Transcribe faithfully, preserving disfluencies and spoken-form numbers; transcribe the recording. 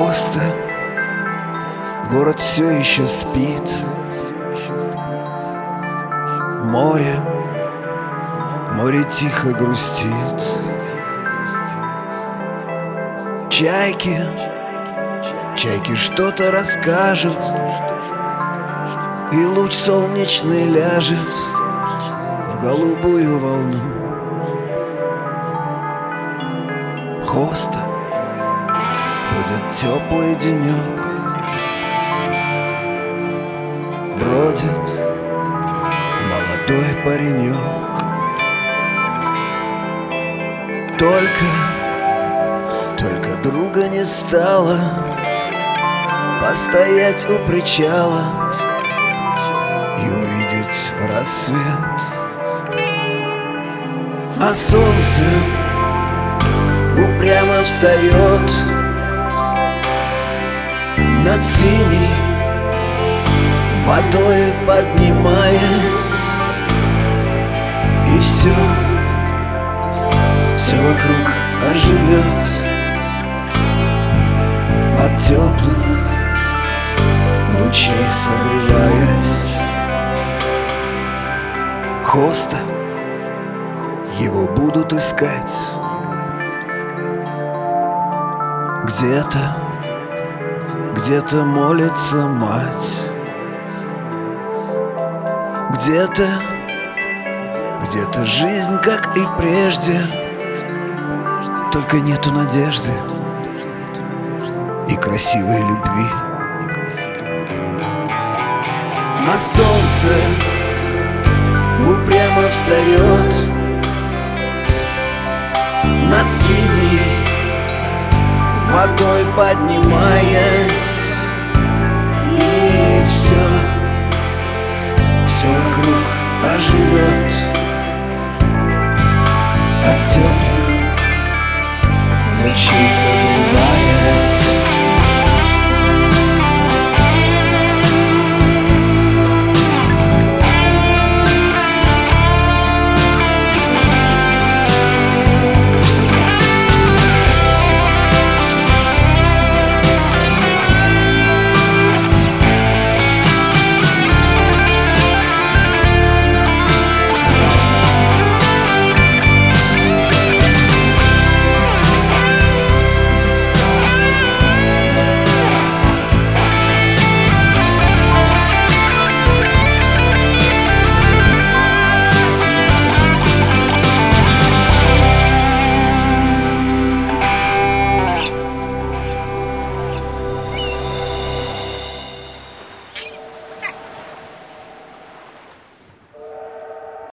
Хоста, город все еще спит. Море, море тихо грустит. Чайки, чайки что-то расскажут, и луч солнечный ляжет в голубую волну. Хоста, будет теплый денек, бродит молодой паренек. Только, только друга не стало постоять у причала и увидеть рассвет. А солнце упрямо встает над синей водой, поднимаясь, и все, все вокруг оживет от теплых лучей согреваясь. Хоста, его будут искать где-то, где-то молится мать, где-то, где-то жизнь, как и прежде, только нету надежды и красивой любви. А солнце упрямо встает над синей водой, поднимаясь,